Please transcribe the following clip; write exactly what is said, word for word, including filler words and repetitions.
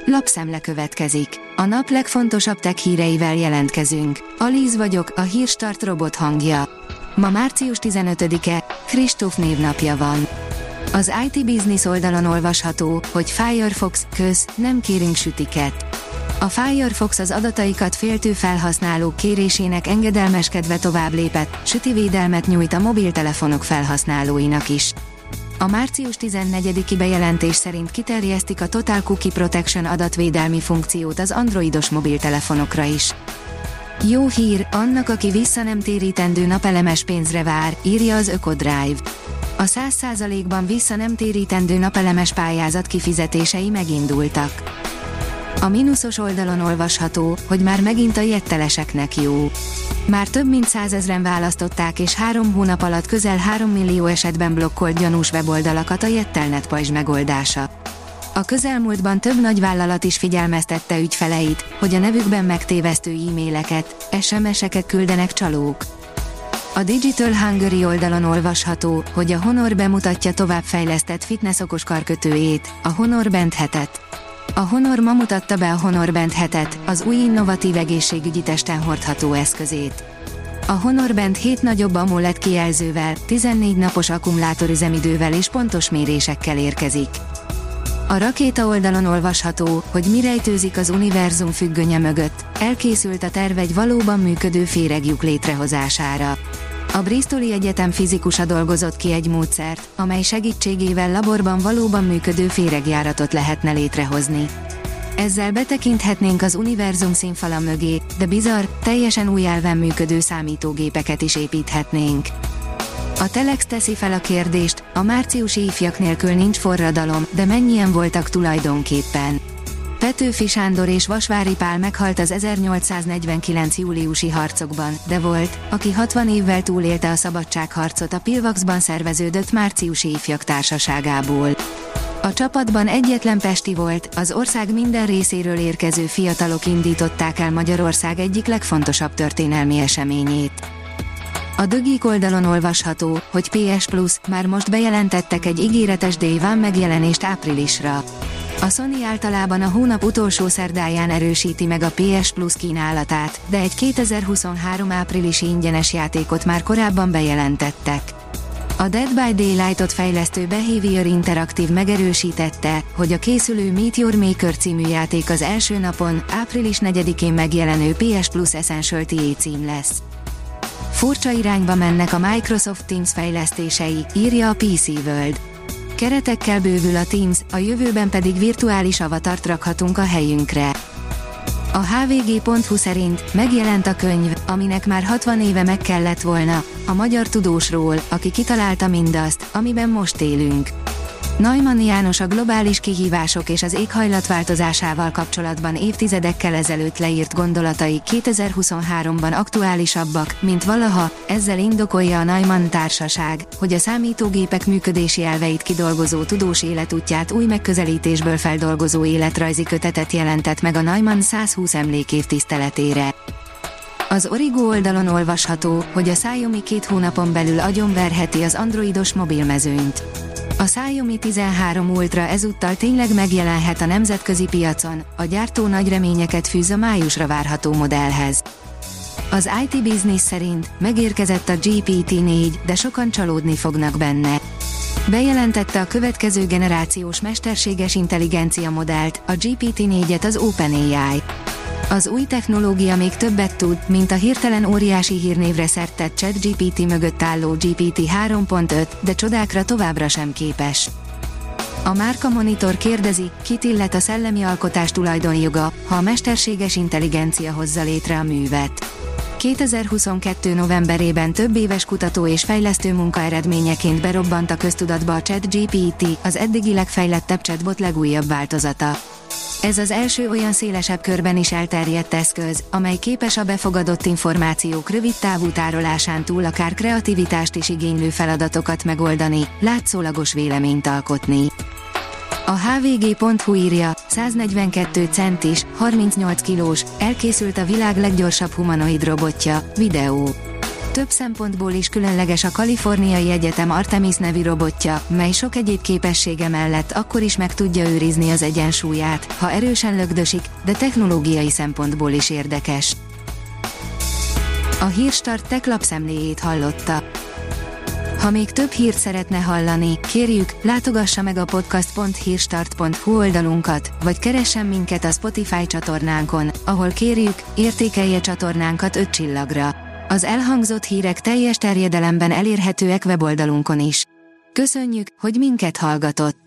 Lapszemle következik. A nap legfontosabb tech híreivel jelentkezünk. Alíz vagyok, a Hírstart robot hangja. Ma március tizenötödike, Kristóf névnapja van. Az i té Business oldalon olvasható, hogy Firefox, kösz, nem kérünk sütiket. A Firefox az adataikat féltő felhasználók kérésének engedelmeskedve tovább lépett, sütivédelmet nyújt a mobiltelefonok felhasználóinak is. A március tizennegyediki bejelentés szerint kiterjesztik a Total Cookie Protection adatvédelmi funkciót az androidos mobiltelefonokra is. Jó hír, annak, aki vissza nem térítendő napelemes pénzre vár, írja az Ökodrive. A száz százalékban vissza nem térítendő napelemes pályázat kifizetései megindultak. A mínuszos oldalon olvasható, hogy már megint a jetteleseknek jó. Már több mint százezren választották és három hónap alatt közel három millió esetben blokkolt gyanús weboldalakat a Jettelnet pajzs megoldása. A közelmúltban több nagyvállalat is figyelmeztette ügyfeleit, hogy a nevükben megtévesztő e-maileket, es em es-eket küldenek csalók. A Digital Hungary oldalon olvasható, hogy a Honor bemutatja továbbfejlesztett fitness okos karkötőjét, a Honor Band hetet. A Honor ma mutatta be a Honor Band hetet, az új innovatív egészségügyi testen hordható eszközét. A Honor Band hét nagyobb AMOLED kijelzővel, tizennégy napos akkumulátorüzemidővel és pontos mérésekkel érkezik. A Rakéta oldalon olvasható, hogy mi rejtőzik az univerzum függönye mögött, elkészült a terv egy valóban működő féreglyuk létrehozására. A Bristoli Egyetem fizikusa dolgozott ki egy módszert, amely segítségével laborban valóban működő féregjáratot lehetne létrehozni. Ezzel betekinthetnénk az univerzum színfala mögé, de bizarr, teljesen új elven működő számítógépeket is építhetnénk. A Telex teszi fel a kérdést, a márciusi ifjak nélkül nincs forradalom, de mennyien voltak tulajdonképpen? Petőfi Sándor és Vasvári Pál meghalt az ezernyolcszáznegyvenkilenc júliusi harcokban, de volt, aki hatvan évvel túlélte a szabadságharcot a Pilvaxban szerveződött márciusi ifjak társaságából. A csapatban egyetlen pesti volt, az ország minden részéről érkező fiatalok indították el Magyarország egyik legfontosabb történelmi eseményét. A The Geek oldalon olvasható, hogy pé es Plus már most bejelentettek egy ígéretes Day One megjelenést áprilisra. A Sony általában a hónap utolsó szerdáján erősíti meg a pé es Plus kínálatát, de egy kétezer-huszonhárom áprilisi ingyenes játékot már korábban bejelentettek. A Dead by Daylight-ot fejlesztő Behavior Interactive megerősítette, hogy a készülő Meet Your Maker című játék az első napon, április negyedikén megjelenő pé es Plus Essential té á cím lesz. Furcsa irányba mennek a Microsoft Teams fejlesztései, írja a pé cé World. Keretekkel bővül a Teams, a jövőben pedig virtuális avatart rakhatunk a helyünkre. A há vé gé pont hu szerint megjelent a könyv, aminek már hatvan éve meg kellett volna, a magyar tudósról, aki kitalálta mindazt, amiben most élünk. Neumann János a globális kihívások és az éghajlat változásával kapcsolatban évtizedekkel ezelőtt leírt gondolatai kétezer-huszonháromban aktuálisabbak, mint valaha, ezzel indokolja a Neumann társaság, hogy a számítógépek működési elveit kidolgozó tudós életútját új megközelítésből feldolgozó életrajzi kötetet jelentett meg a Neumann százhúsz emlékév tiszteletére. Az Origo oldalon olvasható, hogy a Xiaomi két hónapon belül agyonverheti az androidos mobilmezőnyt. A Xiaomi tizenhárom Ultra ezúttal tényleg megjelenhet a nemzetközi piacon, a gyártó nagy reményeket fűz a májusra várható modellhez. Az i té Business szerint megérkezett a gé pé té négy, de sokan csalódni fognak benne. Bejelentette a következő generációs mesterséges intelligencia modellt, a gé pé té négyet az OpenAI. Az új technológia még többet tud, mint a hirtelen óriási hírnévre szert tett ChatGPT mögött álló gé pé té három pont öt, de csodákra továbbra sem képes. A Márka Monitor kérdezi, kit illet a szellemi alkotás tulajdonjoga, ha a mesterséges intelligencia hozza létre a művet. kétezer-huszonkettő novemberében több éves kutató és fejlesztő munka eredményeként berobbant a köztudatba a ChatGPT, az eddigi legfejlettebb chatbot legújabb változata. Ez az első olyan szélesebb körben is elterjedt eszköz, amely képes a befogadott információk rövid távú tárolásán túl akár kreativitást is igénylő feladatokat megoldani, látszólagos véleményt alkotni. A há vé gé pont hu írja, száznegyvenkét centis, harmincnyolc kilós, elkészült a világ leggyorsabb humanoid robotja, videó. Több szempontból is különleges a Kaliforniai Egyetem Artemis nevű robotja, mely sok egyéb képessége mellett akkor is meg tudja őrizni az egyensúlyát, ha erősen lögdösik, de technológiai szempontból is érdekes. A Hírstart Tech lapszemléjét hallotta. Ha még több hírt szeretne hallani, kérjük, látogassa meg a podcast pont hírstart pont hu oldalunkat, vagy keressen minket a Spotify csatornánkon, ahol kérjük, értékelje csatornánkat öt csillagra. Az elhangzott hírek teljes terjedelemben elérhetőek weboldalunkon is. Köszönjük, hogy minket hallgatott!